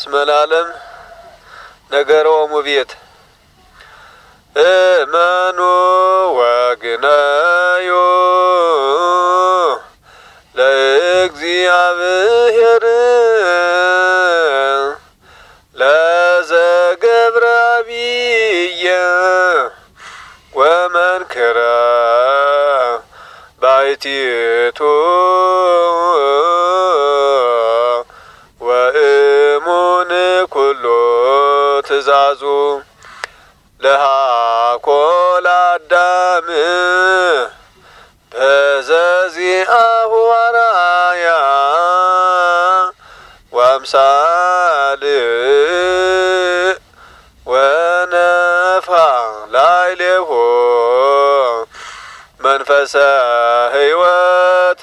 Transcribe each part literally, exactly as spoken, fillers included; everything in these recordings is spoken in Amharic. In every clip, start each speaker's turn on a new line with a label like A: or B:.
A: መላለም ነገሮሙ ቤት እመኑ ወግነዩ ለእግዚአብሔር ለዘገብረ ዐቢየ ወመንክረ ባሕቲቱ ወእሙን ኩሉ ትእዛዙ ለሃኮለ አዳም በዘዚአሁ አርአያ ወአምሳል ወነፍሐ ላዕሌሁ መንፈሰ ሕይወት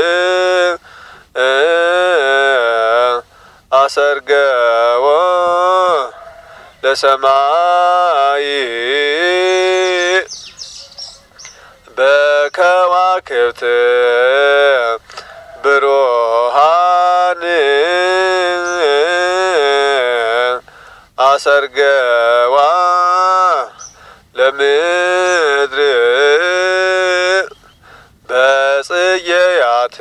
A: አሰርገዎ ለሰማይ በከዋክብት ብሩሃን አሰርገዋ ለምድር በጽጌያት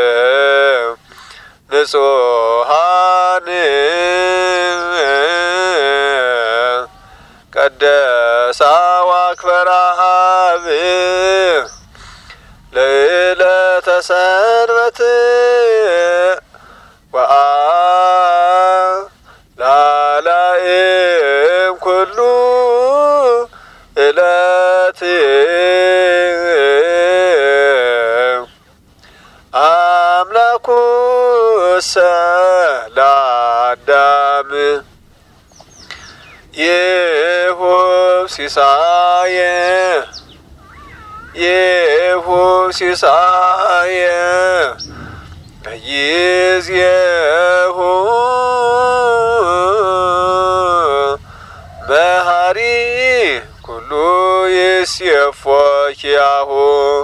A: ንጹሃን ቀደሳ ወአክበራ አብ ለዕለተ ሰንበት ወአላእም ኩሉ ዕለት አምላኩሰ ለአዳም ይሁብ ሲሳየ ይሁብ ሲሳየ በጊዜሁ መሐሪ ኩሉ ይሴፎ ኪያሁ